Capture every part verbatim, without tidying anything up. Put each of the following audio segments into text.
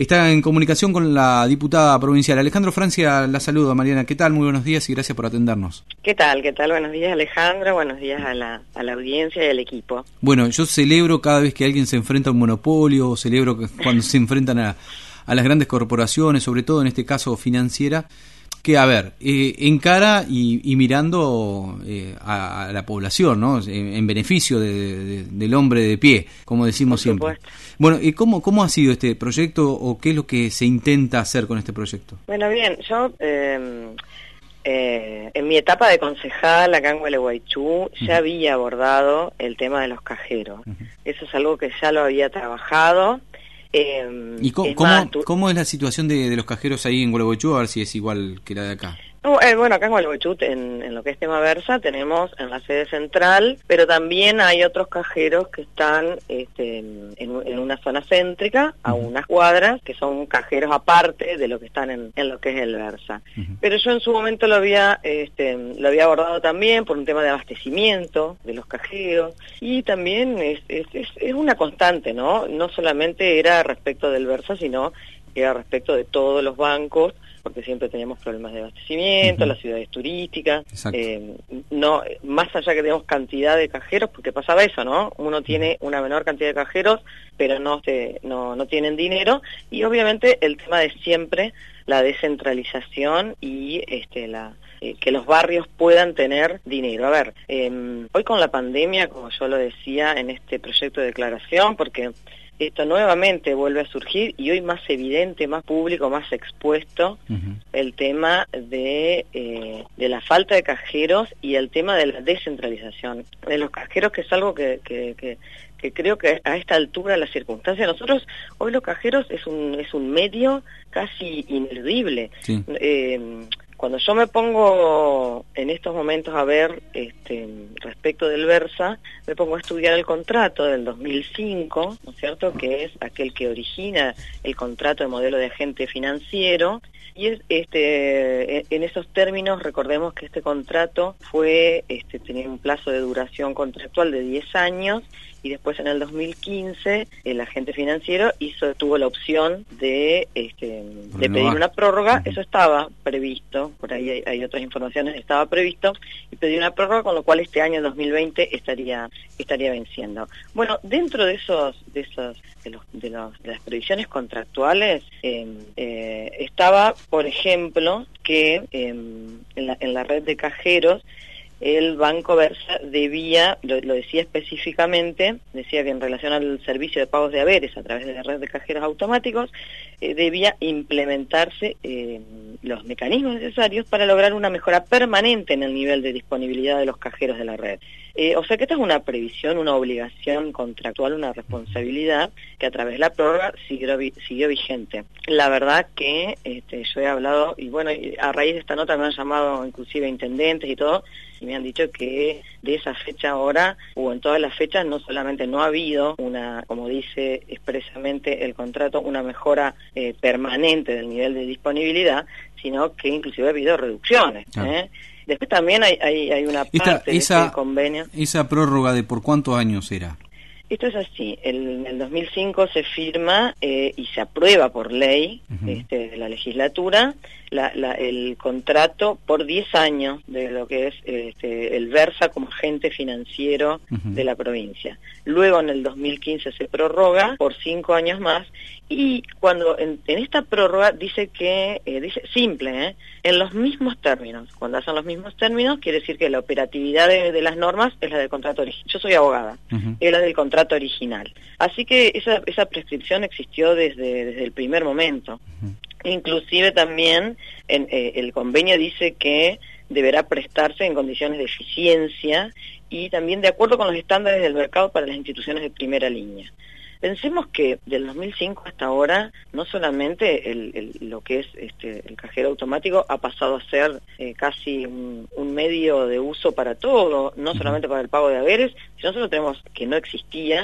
Está en comunicación con la diputada provincial. Alejandro Francia la saluda, Mariana. ¿Qué tal? Muy buenos días y gracias por atendernos. ¿Qué tal? ¿Qué tal? Buenos días, Alejandro. Buenos días a la, a la audiencia y al equipo. Bueno, yo celebro cada vez que alguien se enfrenta a un monopolio, celebro que cuando se enfrentan a, a las grandes corporaciones, sobre todo en este caso financiera, que, a ver, eh, encara y, y mirando eh, a, a la población, ¿no? En, en beneficio de, de, del hombre de pie, como decimos siempre. Bueno, ¿y cómo, cómo ha sido este proyecto o qué es lo que se intenta hacer con este proyecto? Bueno, bien, yo eh, eh, en mi etapa de concejal acá en Gualeguaychú uh-huh. ya había abordado el tema de los cajeros. Uh-huh. Eso es algo que ya lo había trabajado. Eh, ¿Y cómo, cómo, más, tú... cómo es la situación de, de los cajeros ahí en Gualeguaychú? A ver si es igual que la de acá. No, eh, bueno, acá en Gualeguaychú, en, en lo que es tema Versa, tenemos en la sede central, pero también hay otros cajeros que están este, en, en una zona céntrica, a uh-huh. unas cuadras, que son cajeros aparte de lo que están en, en lo que es el Versa. Uh-huh. Pero yo en su momento lo había, este, lo había abordado también por un tema de abastecimiento de los cajeros, y también es, es, es, es una constante, ¿no? No solamente era respecto del Versa, sino era respecto de todos los bancos, porque siempre teníamos problemas de abastecimiento, uh-huh. las ciudades turísticas, eh, no más allá que tenemos cantidad de cajeros, porque pasaba eso, ¿no? Uno tiene una menor cantidad de cajeros, pero no se, no, no tienen dinero, y obviamente el tema de siempre la descentralización y este la eh, que los barrios puedan tener dinero. A ver, eh, hoy con la pandemia, como yo lo decía en este proyecto de declaración, porque esto nuevamente vuelve a surgir y hoy más evidente, más público, más expuesto uh-huh. el tema de, eh, de la falta de cajeros y el tema de la descentralización de los cajeros, que es algo que, que, que, que creo que a esta altura de la circunstancia, nosotros hoy los cajeros es un, es un medio casi ineludible. Sí. Eh, Cuando yo me pongo en estos momentos a ver este, respecto del Versa, me pongo a estudiar el contrato del dos mil cinco, ¿no es cierto?, que es aquel que origina el contrato de modelo de agente financiero, y es, este, en esos términos recordemos que este contrato fue este, tenía un plazo de duración contractual de diez años, y después en el dos mil quince el agente financiero hizo tuvo la opción de este de pedir una prórroga. Uh-huh. Eso estaba previsto, por ahí hay, hay otras informaciones, estaba previsto, y pidió una prórroga, con lo cual este año dos mil veinte estaría estaría venciendo. Bueno, dentro de esos de esos de los de, los, de las previsiones contractuales eh, eh, estaba, por ejemplo, que eh, en la en la red de cajeros el Banco Versa debía, lo, lo decía específicamente, decía que en relación al servicio de pagos de haberes a través de la red de cajeros automáticos, eh, debía implementarse eh, los mecanismos necesarios para lograr una mejora permanente en el nivel de disponibilidad de los cajeros de la red. Eh, o sea que esta es una previsión, una obligación contractual, una responsabilidad que a través de la prórroga siguió, siguió vigente. La verdad que este, yo he hablado, y bueno, a raíz de esta nota me han llamado inclusive intendentes y todo, y me han dicho que de esa fecha ahora, o en todas las fechas, no solamente no ha habido una, como dice expresamente el contrato, una mejora eh, permanente del nivel de disponibilidad, sino que inclusive ha habido reducciones, ¿eh? Ah. Después también hay, hay, hay una parte Esta, esa, de este convenio. ¿Esa prórroga de por cuántos años era? Esto es así, el, en el dos mil cinco se firma eh, y se aprueba por ley uh-huh. este, de la legislatura la, la, el contrato por diez años de lo que es este, el Versa como agente financiero uh-huh. de la provincia. Luego en el dos mil quince se prorroga por cinco años más, y cuando en, en esta prórroga dice que, eh, dice simple, ¿eh? en los mismos términos. Cuando hacen los mismos términos quiere decir que la operatividad de, de las normas es la del contrato original. Yo soy abogada, uh-huh. es la del contrato original. Así que esa, esa prescripción existió desde, desde el primer momento. Uh-huh. Inclusive también en, eh, el convenio dice que deberá prestarse en condiciones de eficiencia y también de acuerdo con los estándares del mercado para las instituciones de primera línea. Pensemos que del dos mil cinco hasta ahora, no solamente el, el, lo que es este, el cajero automático ha pasado a ser eh, casi un, un medio de uso para todo, no solamente para el pago de haberes, sino nosotros tenemos que no existía,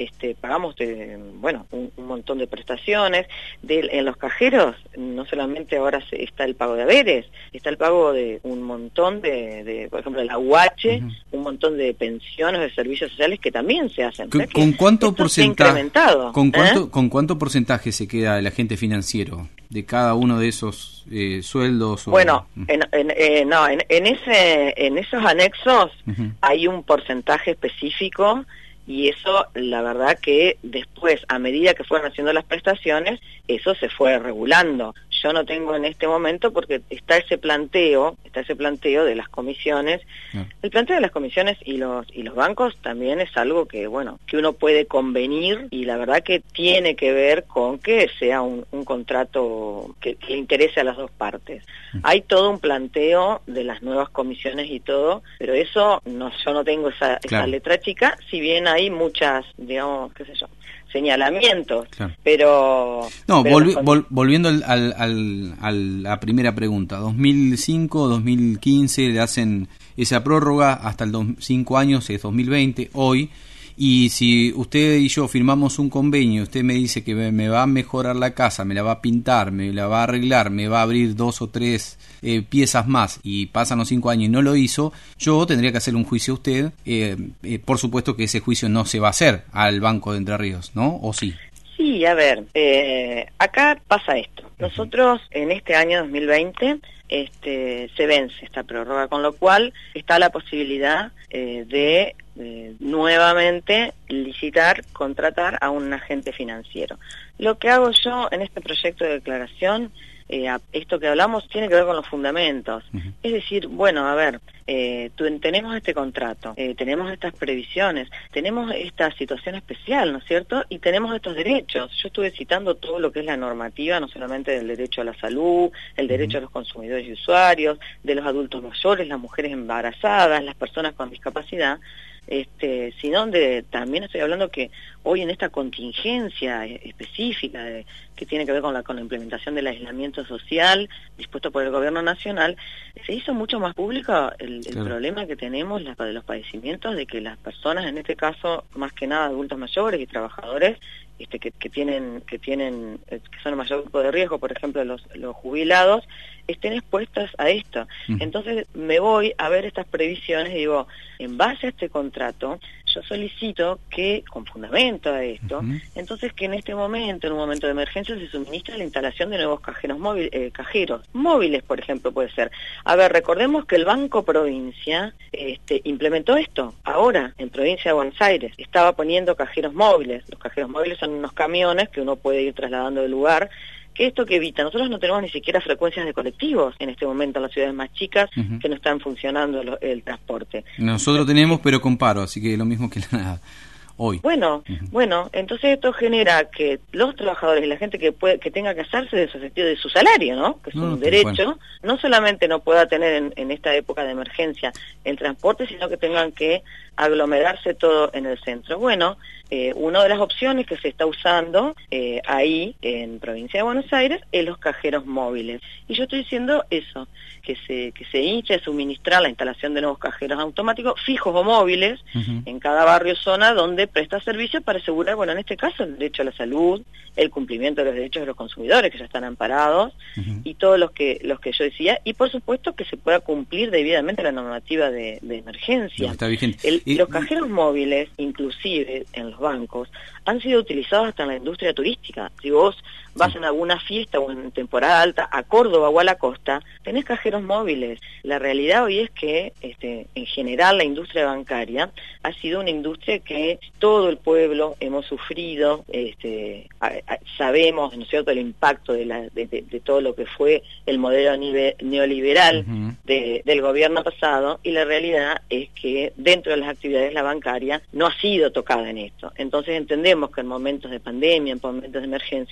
este, pagamos, de, bueno, un, un montón de prestaciones. De, en los cajeros, no solamente ahora se, está el pago de haberes, está el pago de un montón de, de por ejemplo, la U H, uh-huh. un montón de pensiones, de servicios sociales que también se hacen. ¿Con, o sea ¿con cuánto porcentaje? ¿Con cuánto, ¿eh? ¿Con cuánto porcentaje se queda el agente financiero de cada uno de esos eh, sueldos? O... Bueno, en, en, eh, no, en, en ese, en esos anexos uh-huh. hay un porcentaje específico. Y eso, la verdad que después, a medida que fueron haciendo las prestaciones, eso se fue regulando. Yo no tengo en este momento, porque está ese planteo, está ese planteo de las comisiones. No. El planteo de las comisiones y los y los bancos también es algo que, bueno, que uno puede convenir, y la verdad que tiene que ver con que sea un, un contrato que, que le interese a las dos partes. Mm. Hay todo un planteo de las nuevas comisiones y todo, pero eso no, yo no tengo esa, claro. esa letra chica, si bien hay muchas, digamos, qué sé yo, señalamientos, claro. pero... No, pero volvi, vol, volviendo al, al, al, a la primera pregunta, dos mil cinco, dos mil quince le hacen esa prórroga hasta el dos, cinco años, es dos mil veinte, hoy, y si usted y yo firmamos un convenio, usted me dice que me, me va a mejorar la casa, me la va a pintar, me la va a arreglar, me va a abrir dos o tres eh, piezas más, y pasan los cinco años y no lo hizo, yo tendría que hacer un juicio a usted. Eh, eh, por supuesto que ese juicio no se va a hacer al Banco de Entre Ríos, ¿no? ¿O sí? Sí, a ver, eh, acá pasa esto. Nosotros en este año dos mil veinte este, se vence esta prórroga, con lo cual está la posibilidad eh, de eh, nuevamente licitar, contratar a un agente financiero. Lo que hago yo en este proyecto de declaración, eh, esto que hablamos tiene que ver con los fundamentos. Uh-huh. Es decir, bueno, a ver, eh, tu, tenemos este contrato, eh, tenemos estas previsiones, tenemos esta situación especial, ¿no es cierto? Y tenemos estos derechos. Yo estuve citando todo lo que es la normativa, no solamente del derecho a la salud, el derecho uh-huh. a los consumidores y usuarios, de los adultos mayores, las mujeres embarazadas, las personas con discapacidad, este, sino de, también estoy hablando que hoy en esta contingencia específica de, que tiene que ver con la, con la implementación del aislamiento social dispuesto por el gobierno nacional, se hizo mucho más público el, el claro. problema que tenemos la, de los padecimientos de que las personas, en este caso más que nada adultos mayores y trabajadores, este, que, que tienen que tienen que son el mayor grupo de riesgo, por ejemplo los, los jubilados, estén expuestas a esto. Uh-huh. Entonces me voy a ver estas previsiones y digo, en base a este contrato, yo solicito que, con fundamento a esto, uh-huh. entonces que en este momento, en un momento de emergencia, se suministre la instalación de nuevos cajeros móviles, eh, cajeros móviles, por ejemplo, puede ser. A ver, recordemos que el Banco Provincia este, implementó esto ahora en Provincia de Buenos Aires. Estaba poniendo cajeros móviles. Los cajeros móviles son unos camiones que uno puede ir trasladando de lugar. ¿Qué esto que evita? Nosotros no tenemos ni siquiera frecuencias de colectivos en este momento en las ciudades más chicas uh-huh. que no están funcionando lo, el transporte. Nosotros tenemos, pero con paro, así que lo mismo que la hoy. Bueno, uh-huh. bueno, entonces esto genera que los trabajadores y la gente que puede, que tenga que hacerse de su sentido de su salario, ¿no? Que es no, un derecho, bueno. no solamente no pueda tener en, en esta época de emergencia el transporte, sino que tengan que aglomerarse todo en el centro. Bueno, eh, una de las opciones que se está usando eh, ahí en Provincia de Buenos Aires es los cajeros móviles. Y yo estoy diciendo eso, que se que se hinche a suministrar la instalación de nuevos cajeros automáticos, fijos o móviles, uh-huh. en cada barrio o zona donde presta servicio para asegurar, bueno, en este caso, el derecho a la salud, el cumplimiento de los derechos de los consumidores que ya están amparados, uh-huh. y todos los que los que yo decía, y por supuesto que se pueda cumplir debidamente la normativa de, de emergencia. No, está vigente. El, y, los cajeros móviles, inclusive en los bancos, han sido utilizados hasta en la industria turística. Si vos vas sí. en alguna fiesta o en temporada alta a Córdoba o a la costa, tenés cajeros móviles. La realidad hoy es que este, en general la industria bancaria ha sido una industria que todo el pueblo hemos sufrido, este, a, a, sabemos, ¿no es cierto?, el impacto de, la, de, de, de todo lo que fue el modelo nive, neoliberal uh-huh. de, del gobierno pasado, y la realidad es que dentro de las actividades la bancaria no ha sido tocada en esto. Entonces entendemos que en momentos de pandemia, en momentos de emergencia,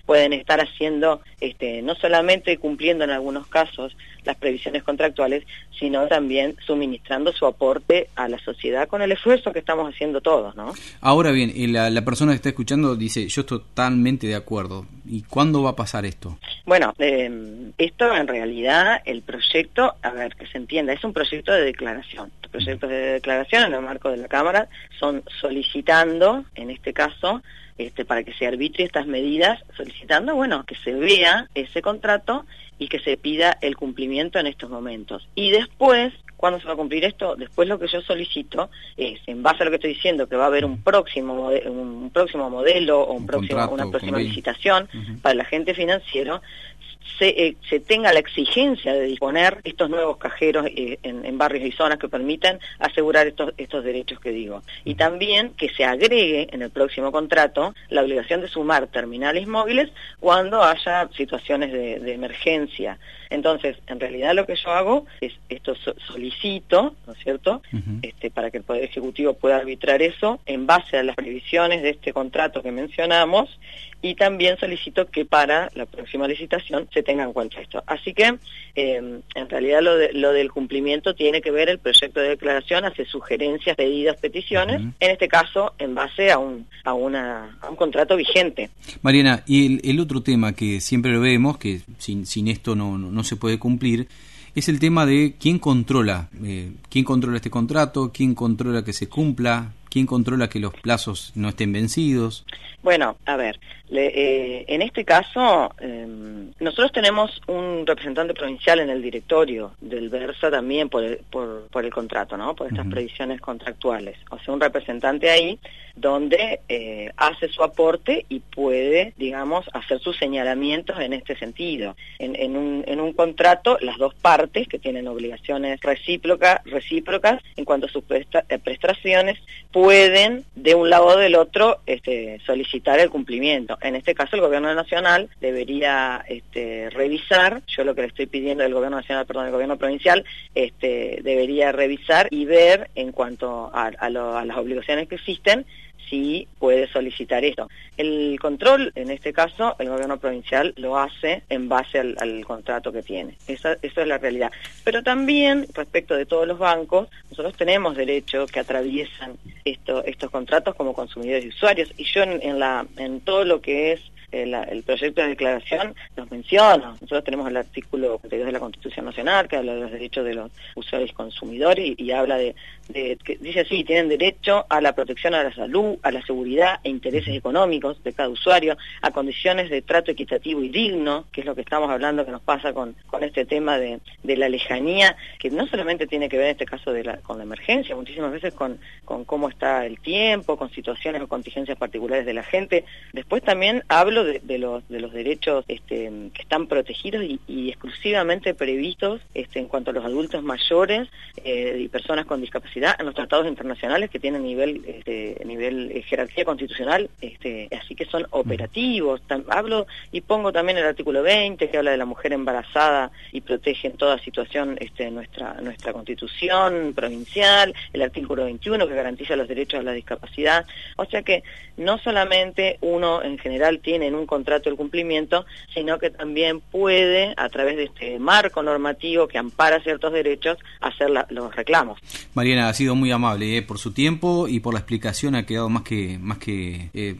pueden estar haciendo, este, no solamente cumpliendo en algunos casos las previsiones contractuales, sino también suministrando su aporte a la sociedad con el esfuerzo que estamos haciendo todos, ¿no? Ahora bien, la, la persona que está escuchando dice, yo estoy totalmente de acuerdo. ¿Y cuándo va a pasar esto? Bueno, eh, esto en realidad, el proyecto, a ver, que se entienda, es un proyecto de declaración. Los proyectos de declaración en el marco de la Cámara son solicitando, en este caso, este, para que se arbitre estas medidas, solicitando, bueno, que se vea ese contrato y que se pida el cumplimiento en estos momentos. Y después, ¿cuándo se va a cumplir esto? Después lo que yo solicito es, en base a lo que estoy diciendo, que va a haber un próximo modelo, un próximo modelo o un un próximo, contrato, una próxima licitación uh-huh. para el agente financiero, se, eh, se tenga la exigencia de disponer estos nuevos cajeros eh, en, en barrios y zonas que permitan asegurar estos, estos derechos que digo. Y también que se agregue en el próximo contrato la obligación de sumar terminales móviles cuando haya situaciones de, de emergencia. Entonces, en realidad lo que yo hago es esto, so, solicito, ¿no es cierto?, uh-huh. este, para que el Poder Ejecutivo pueda arbitrar eso en base a las previsiones de este contrato que mencionamos, y también solicito que para la próxima licitación se tenga en cuenta esto. Así que, eh, en realidad lo, de, lo del cumplimiento tiene que ver el proyecto de declaración, hace sugerencias, pedidas, peticiones, uh-huh. en este caso en base a un, a una, a un contrato vigente. Mariana, y el, el otro tema que siempre lo vemos, que sin, sin esto no, no, no se puede cumplir, es el tema de quién controla, eh, quién controla este contrato, quién controla que se cumpla, quién controla que los plazos no estén vencidos. Bueno, a ver, le, eh, en este caso, eh, nosotros tenemos un representante provincial en el directorio del Versa también por el, por, por el contrato, ¿no? Por estas uh-huh. previsiones contractuales. O sea, un representante ahí donde eh, hace su aporte y puede, digamos, hacer sus señalamientos en este sentido. En, en, un, en un contrato, las dos partes que tienen obligaciones recíproca, recíprocas en cuanto a sus presta, eh, prestaciones, pueden, de un lado o del otro, este, solicitar el cumplimiento. En este caso, el Gobierno Nacional debería este, revisar, yo lo que le estoy pidiendo del Gobierno Nacional, perdón, el Gobierno Provincial, este, debería revisar y ver en cuanto a, a, lo, a las obligaciones que existen, si puede solicitar esto. El control, en este caso, el gobierno provincial lo hace en base al, al contrato que tiene. Esa, esa es la realidad. Pero también, respecto de todos los bancos, nosotros tenemos derecho que atraviesan esto, estos contratos como consumidores y usuarios. Y yo en, en, la, en todo lo que es el, el proyecto de declaración los menciono. Nosotros tenemos el artículo cuarenta y dos de la Constitución Nacional que habla de los derechos de los usuarios y consumidores y, y habla de, de que dice así, tienen derecho a la protección a la salud, a la seguridad e intereses económicos de cada usuario, a condiciones de trato equitativo y digno, que es lo que estamos hablando que nos pasa con, con este tema de, de la lejanía, que no solamente tiene que ver en este caso de la, con la emergencia, muchísimas veces con, con cómo está el tiempo, con situaciones o contingencias particulares de la gente. Después también hablo de, de los de los derechos este, que están protegidos y, y exclusivamente previstos este, en cuanto a los adultos mayores eh, y personas con discapacidad en los tratados internacionales que tienen nivel este, nivel eh, jerarquía constitucional, este, así que son operativos. Tam, hablo y pongo también el artículo veinte que habla de la mujer embarazada y protege en toda situación este, nuestra nuestra constitución provincial, el artículo veintiuno que garantiza los derechos a la discapacidad. O sea que no solamente uno en general tiene en un contrato el cumplimiento, sino que también puede, a través de este marco normativo que ampara ciertos derechos, hacer la, los reclamos. Mariana, ha sido muy amable eh, por su tiempo y por la explicación, ha quedado más que más que eh,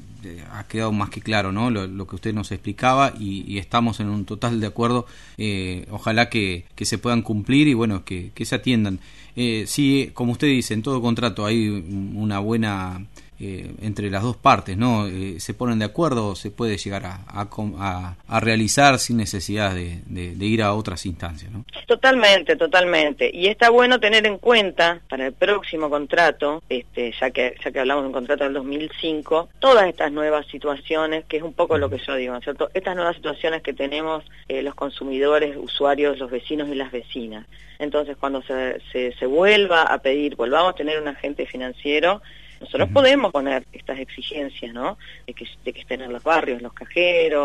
ha quedado más que claro, ¿no? Lo, lo que usted nos explicaba y, y estamos en un total de acuerdo. Eh, ojalá que, que se puedan cumplir y bueno, que, que se atiendan. Eh, sí, como usted dice, en todo contrato hay una buena eh, entre las dos partes, ¿no? Eh, se ponen de acuerdo, se puede llegar a, a, a, a realizar sin necesidad de, de, de ir a otras instancias, ¿no? Totalmente, totalmente. Y está bueno tener en cuenta para el próximo contrato, este, ya que ya que hablamos de un contrato del dos mil cinco, todas estas nuevas situaciones, que es un poco lo que yo digo, ¿no es cierto? Estas nuevas situaciones que tenemos eh, los consumidores, usuarios, los vecinos y las vecinas. Entonces, cuando se, se, se vuelva a pedir, volvamos a tener un agente financiero, nosotros uh-huh. podemos poner estas exigencias, ¿no? De que, de que estén en los barrios, los cajeros,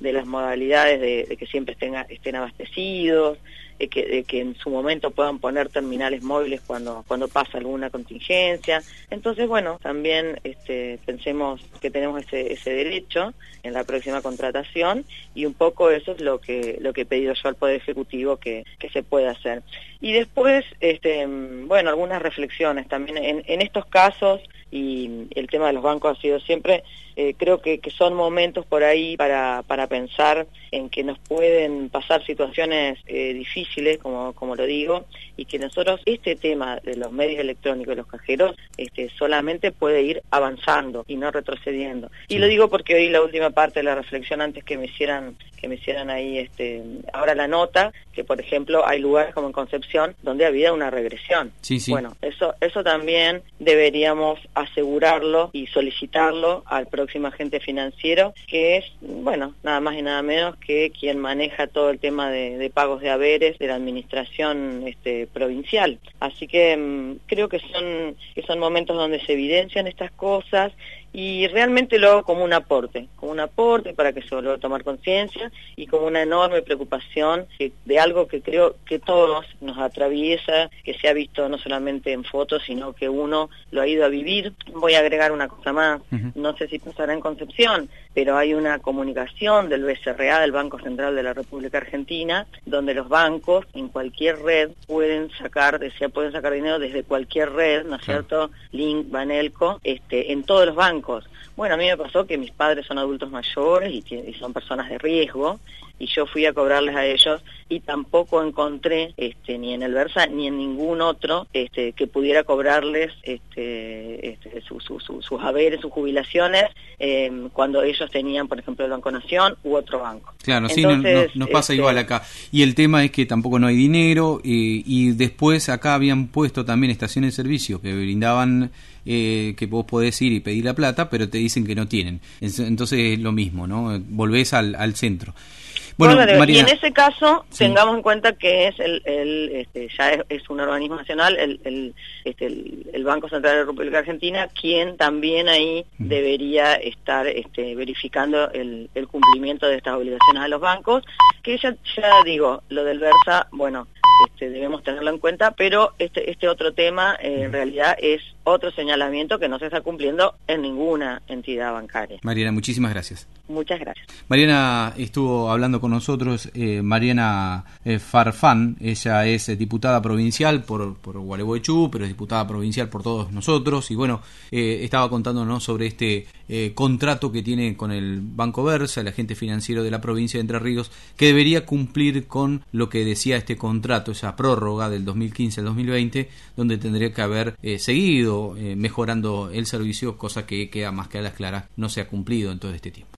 de las modalidades de, de que siempre estén, estén abastecidos, de que, de que en su momento puedan poner terminales móviles cuando cuando pasa alguna contingencia. Entonces, bueno, también este, pensemos que tenemos ese, ese derecho en la próxima contratación, y un poco eso es lo que lo que he pedido yo al Poder Ejecutivo que, que se pueda hacer. Y después, este, bueno, algunas reflexiones también en, en estos casos, y el tema de los bancos ha sido siempre, eh, creo que, que son momentos por ahí para, para pensar en que nos pueden pasar situaciones eh, difíciles, como, como lo digo, y que nosotros, este tema de los medios electrónicos, los cajeros, este, solamente puede ir avanzando y no retrocediendo. Y lo digo porque hoy la última parte de la reflexión, antes que me hicieran, que me hicieran ahí este, ahora la nota, que por ejemplo hay lugares como en Concepción donde había una regresión. Sí, sí. Bueno, eso, eso también deberíamos asegurarlo y solicitarlo al próximo agente financiero, que es, bueno, nada más y nada menos que quien maneja todo el tema de, de pagos de haberes de la administración este, provincial. Así que mmm, creo que son, que son momentos donde se evidencian estas cosas, y realmente lo hago como un aporte, como un aporte para que se vuelva a tomar conciencia, y como una enorme preocupación que, de algo que creo que todos nos atraviesa, que se ha visto no solamente en fotos, sino que uno lo ha ido a vivir. Voy a agregar una cosa más, uh-huh. No sé si pasará en Concepción, pero hay una comunicación del B C R A, del Banco Central de la República Argentina, donde los bancos en cualquier red pueden sacar, decía, pueden sacar dinero desde cualquier red, ¿no es cierto? Link, Banelco, este, en todos los bancos. Bueno, a mí me pasó que mis padres son adultos mayores y, y son personas de riesgo, y yo fui a cobrarles a ellos y tampoco encontré este, ni en el Versa ni en ningún otro este, que pudiera cobrarles este, este, su, su, su, sus haberes, sus jubilaciones, eh, cuando ellos tenían, por ejemplo, el Banco Nación u otro banco. Claro, Entonces, sí, no, no, nos pasa este, igual acá. Y el tema es que tampoco no hay dinero, eh, y después acá habían puesto también estaciones de servicio que brindaban, eh, que vos podés ir y pedir la plata, pero te dicen que no tienen. Entonces es lo mismo, ¿no? Volvés al, al centro. Bueno, Bueno, Mariana, y en ese caso, sí. tengamos en cuenta que es el, el este, ya es, es un organismo nacional, el, el, este, el, el Banco Central de la República Argentina, quien también ahí uh-huh. debería estar este, verificando el, el cumplimiento de estas obligaciones a los bancos, que ya, ya digo, lo del Versa, bueno, este, debemos tenerlo en cuenta, pero este, este otro tema eh, uh-huh. en realidad es otro señalamiento que no se está cumpliendo en ninguna entidad bancaria. Mariana, muchísimas gracias. Muchas gracias. Mariana estuvo hablando con nosotros, eh, Mariana eh, Farfán, ella es eh, diputada provincial por, por Gualeguaychú, pero es diputada provincial por todos nosotros, y bueno, eh, estaba contándonos sobre este eh, contrato que tiene con el Banco Versa, el agente financiero de la provincia de Entre Ríos, que debería cumplir con lo que decía este contrato, esa prórroga del dos mil quince al dos mil veinte, donde tendría que haber eh, seguido eh, mejorando el servicio, cosa que queda más que a las claras no se ha cumplido en todo este tiempo.